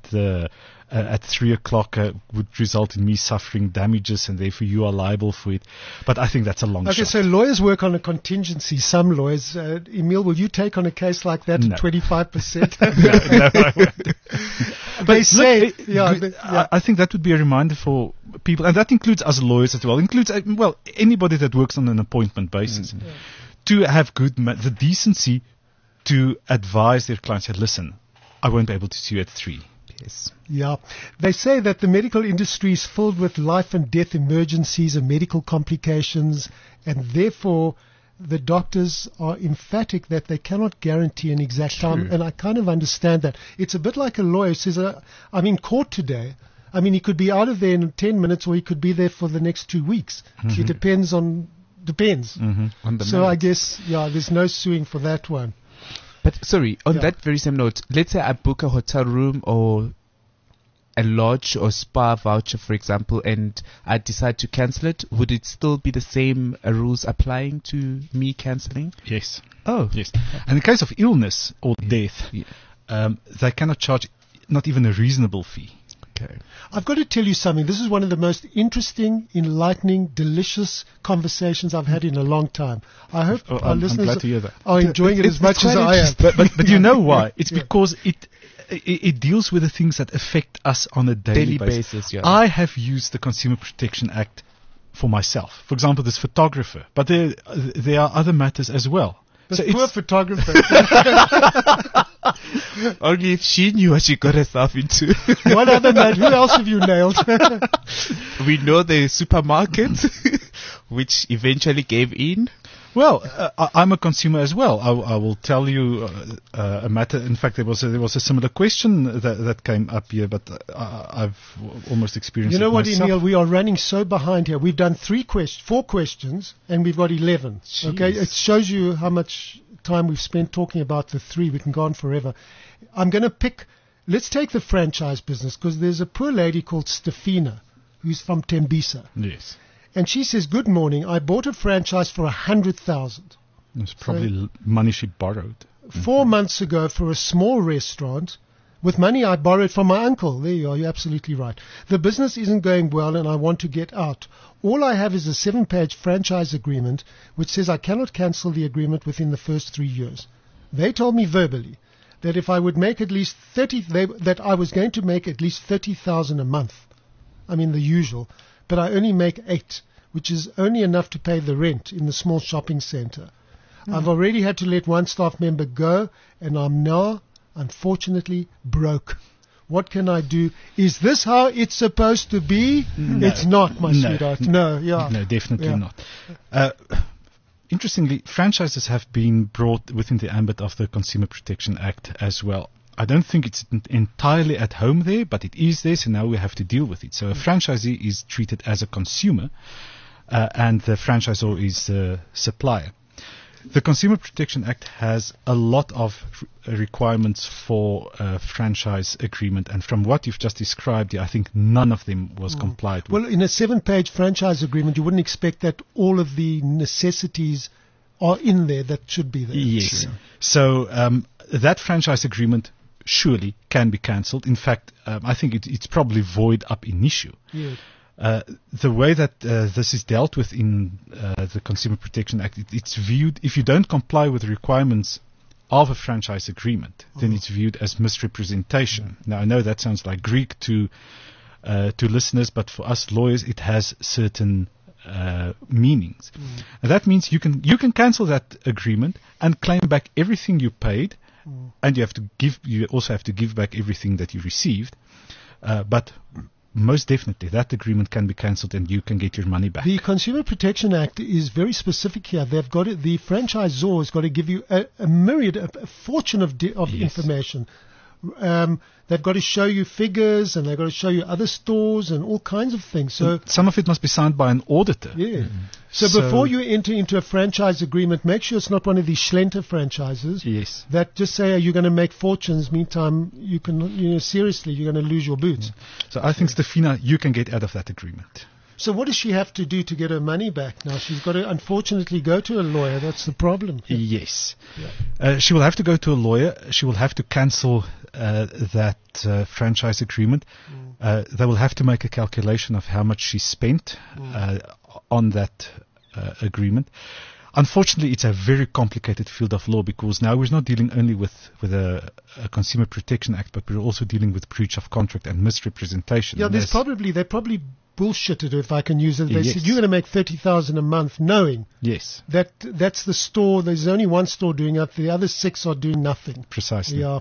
3:00 would result in me suffering damages, and therefore you are liable for it. But I think that's a long shot. Okay, so lawyers work on a contingency. Some lawyers, Emil, will you take on a case like that at 25%? No, I won't. They say, I think that would be a reminder for people, and that includes us lawyers as well. Includes anybody that works on an appointment basis, to have the decency to advise their clients. Say, listen, I won't be able to see you at 3. Yes. Yeah. They say that the medical industry is filled with life and death emergencies and medical complications, and therefore the doctors are emphatic that they cannot guarantee an exact time. And I kind of understand that. It's a bit like a lawyer says, I'm in court today. I mean, he could be out of there in 10 minutes, or he could be there for the next 2 weeks. It depends on the so I guess, there's no suing for that one. But sorry, on that very same note, let's say I book a hotel room or a lodge or spa voucher, for example, and I decide to cancel it. Would it still be the same rules applying to me cancelling? Yes. Oh. Yes. And in case of illness or death, they cannot charge not even a reasonable fee. Okay. I've got to tell you something. This is one of the most interesting, enlightening, delicious conversations I've had in a long time. I hope our listeners glad to hear that. are enjoying it as much as I am. But you know why? It's because it deals with the things that affect us on a daily basis. Yeah. I have used the Consumer Protection Act for myself. For example, this photographer. But there are other matters as well. This poor photographer. Only if she knew what she got herself into. What other night? Who else have you nailed? We know the supermarket, which eventually gave in. Well, I'm a consumer as well. I will tell you a matter. In fact, there was a similar question that came up here, but I've almost experienced it myself. You know what, Emil? We are running so behind here. We've done 4 questions, and we've got 11. Jeez. Okay, it shows you how much time we've spent talking about the 3. We can go on forever. I'm going to pick. Let's take the franchise business, because there's a poor lady called Stefina who's from Tembisa. Yes. And she says, good morning, I bought a franchise for 100,000. It's probably money she borrowed. 4 months ago for a small restaurant with money I borrowed from my uncle. There you are, you're absolutely right. The business isn't going well and I want to get out. All I have is a 7-page franchise agreement which says I cannot cancel the agreement within the first 3 years. They told me verbally that if I would make at least that I was going to make at least 30,000 a month. I mean the usual. But I only make 8, which is only enough to pay the rent in the small shopping center. I've already had to let one staff member go, and I'm now, unfortunately, broke. What can I do? Is this how it's supposed to be? No. It's not, my sweetheart. No, definitely not. Interestingly, franchises have been brought within the ambit of the Consumer Protection Act as well. I don't think it's entirely at home there, but it is there, so now we have to deal with it. So a franchisee is treated as a consumer, and the franchisor is a supplier. The Consumer Protection Act has a lot of requirements for a franchise agreement, and from what you've just described, I think none of them was complied with. Well, in a 7-page franchise agreement, you wouldn't expect that all of the necessities are in there that should be there. Yes. So that franchise agreement surely can be cancelled. In fact, I think it's probably void ab initio. Yeah. The way that this is dealt with in the Consumer Protection Act, it's viewed, if you don't comply with the requirements of a franchise agreement, then it's viewed as misrepresentation. Now, I know that sounds like Greek to listeners, but for us lawyers, it has certain meanings. And that means you can cancel that agreement and claim back everything you paid, and you also have to give back everything that you received. But most definitely, that agreement can be cancelled and you can get your money back. The Consumer Protection Act is very specific here. They've got the franchisor has got to give you a myriad, a fortune of Yes. information. They've got to show you figures, and they've got to show you other stores and all kinds of things. So some of it must be signed by an auditor. yeah. So before you enter into a franchise agreement, make sure it's not one of these Schlenter franchises Yes. that just say you're going to make fortunes. Meantime, seriously, you're going to lose your boots. So I think, Stefina, you can get out of that agreement. So what does she have to do to get her money back now? She's got to, unfortunately, go to a lawyer. That's the problem. Yes. She will have to go to a lawyer. She will have to cancel that franchise agreement. They will have to make a calculation of how much she spent on that agreement. Unfortunately, it's a very complicated field of law, because now we're not dealing only with a Consumer Protection Act, but we're also dealing with breach of contract and misrepresentation. Yeah, And they probably bullshitted her, if I can use it. They said, you're going to make 30,000 a month, knowing yes, that's the store. There's only one store doing it. The other 6 are doing nothing. precisely. Yeah.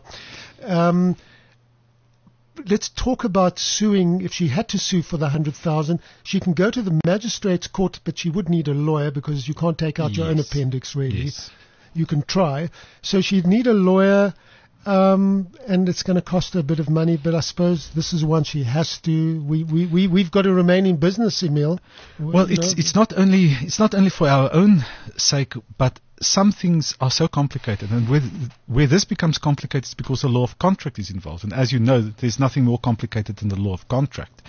Let's talk about suing. If she had to sue for the 100,000, she can go to the magistrate's court, but she would need a lawyer, because you can't take out your own Yes. appendix, really. Yes. You can try. So she'd need a lawyer, and it's going to cost her a bit of money, but I suppose this is one she has to. We've got to remain in business, Emil. Well, it's not only for our own sake, but some things are so complicated, and where this becomes complicated is because the law of contract is involved. And as you know, there's nothing more complicated than the law of contract.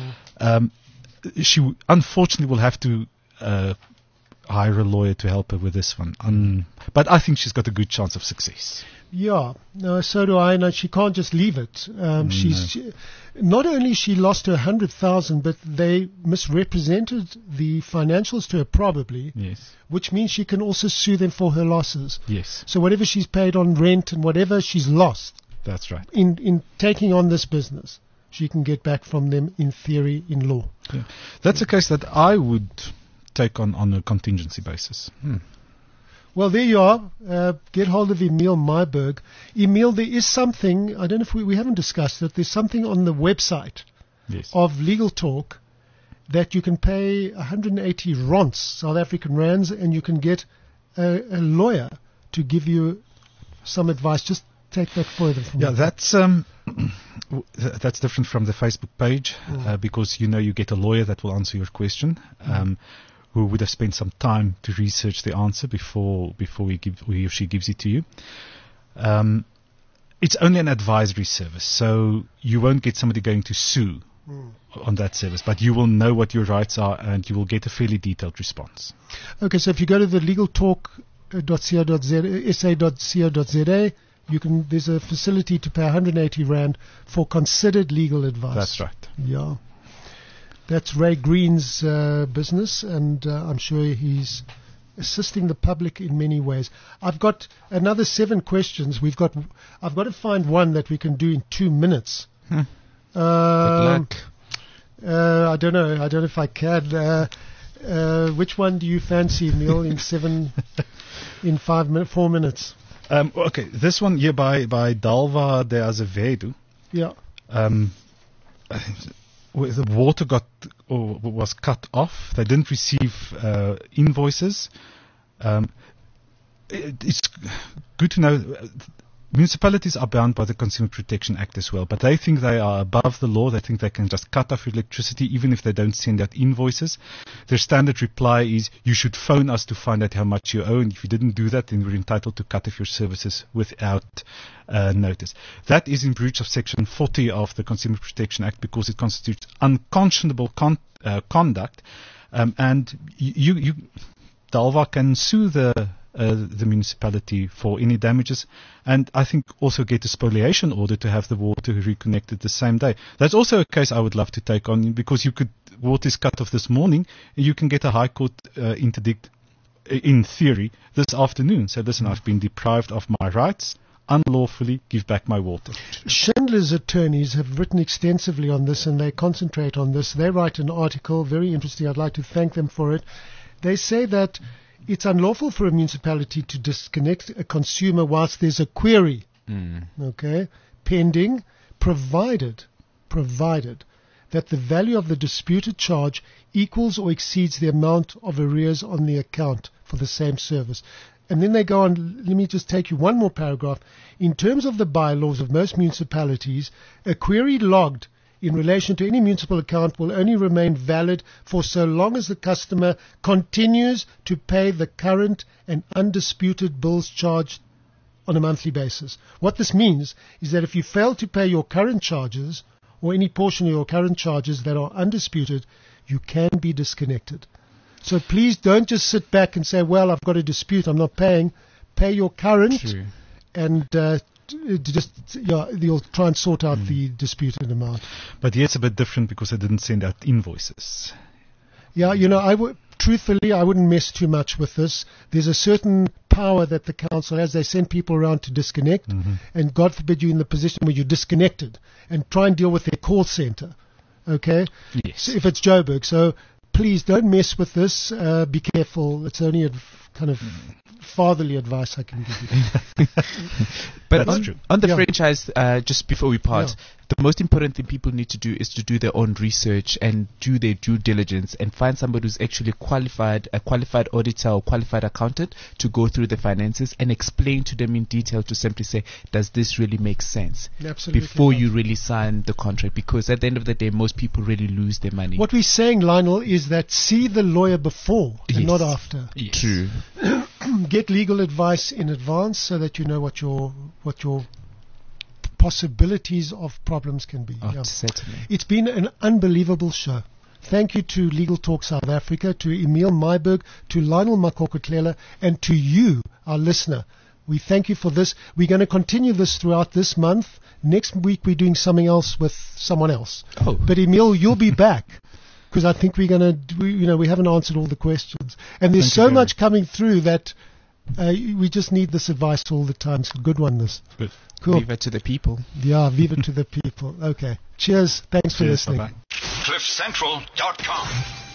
She unfortunately will have to hire a lawyer to help her with this one. But I think she's got a good chance of success. Yeah, no, so do I. No, she can't just leave it. Not only she lost her 100,000, but they misrepresented the financials to her, probably. Yes. Which means she can also sue them for her losses. Yes. So whatever she's paid on rent and whatever she's lost That's right. in taking on this business, she can get back from them, in theory, in law. Yeah. That's a case that I would take on a contingency basis. Well, there you are. Get hold of Emil Myburgh. Emil, there is something, I don't know if we haven't discussed it, there's something on the website Yes. of Legal Talk that you can pay 180 rands, South African rands, and you can get a lawyer to give you some advice. Just take that further from Yeah, me. that's different from the Facebook page, because you get a lawyer that will answer your question, who would have spent some time to research the answer before he or she gives it to you. It's only an advisory service, so you won't get somebody going to sue on that service, but you will know what your rights are, and you will get a fairly detailed response. Okay, so if you go to the legaltalk.co.za, there's a facility to pay 180 rand for considered legal advice. That's right. Yeah. That's Ray Green's business, and I'm sure he's assisting the public in many ways. I've got another 7 questions. I've got to find one that we can do in 2 minutes. Good luck. I don't know. I don't know if I can. Which one do you fancy, Neil? In 4 minutes. Okay, this one here by Dalva de Azevedo. Yeah. Where the water was cut off. They didn't receive invoices. It's good to know. Municipalities are bound by the Consumer Protection Act as well, but they think they are above the law. They think they can just cut off your electricity even if they don't send out invoices. Their standard reply is, you should phone us to find out how much you owe, and if you didn't do that, then we're entitled to cut off your services without notice. That is in breach of Section 40 of the Consumer Protection Act, because it constitutes unconscionable conduct, and you Dalva can sue the municipality for any damages, and I think also get a spoliation order to have the water reconnected the same day. That's also a case I would love to take on, because water is cut off this morning, and you can get a High Court interdict, in theory, this afternoon. So listen, I've been deprived of my rights, unlawfully, give back my water. Schindler's attorneys have written extensively on this, and they concentrate on this. They write an article, very interesting. I'd like to thank them for it. They say that it's unlawful for a municipality to disconnect a consumer whilst there's a query, pending, provided that the value of the disputed charge equals or exceeds the amount of arrears on the account for the same service. And then they go on, let me just take you one more paragraph. In terms of the bylaws of most municipalities, a query logged in relation to any municipal account will only remain valid for so long as the customer continues to pay the current and undisputed bills charged on a monthly basis. What this means is that if you fail to pay your current charges or any portion of your current charges that are undisputed, you can be disconnected. So please don't just sit back and say, well, I've got a dispute, I'm not paying. Pay your current. True. And you'll try and sort out the disputed amount. But here it's a bit different because I didn't send out invoices. Yeah, truthfully, I wouldn't mess too much with this. There's a certain power that the council has. They send people around to disconnect, and God forbid you're in the position where you're disconnected, and try and deal with their call center. Okay? Yes. So if it's Joburg. So please don't mess with this. Be careful. It's only kind of fatherly advice I can give you. But That's true. on the franchise, just before we part, the most important thing people need to do is to do their own research and do their due diligence and find somebody who's actually qualified, a qualified auditor or qualified accountant to go through the finances and explain to them in detail to simply say, does this really make sense? Absolutely. Before you really sign the contract, because at the end of the day, most people really lose their money. What we're saying, Lionel, is that see the lawyer before and not after. Yes. True. Get legal advice in advance so that you know what your possibilities of problems can be. Certainly. It's been an unbelievable show. Thank you to Legal Talk South Africa, to Emil Myburg, to Lionel Makokotlela, and to you, our listener. We thank you for this. We're going to continue this throughout this month. Next week we're doing something else with someone else. Oh. But Emil, you'll be back. Because I think we're going to, we haven't answered all the questions. And there's so much coming through that we just need this advice all the time. It's a good one, this. Good. Cool. Leave it to the people. Yeah, leave it to the people. Okay. Cheers. Thanks for listening. Bye-bye. CliffCentral.com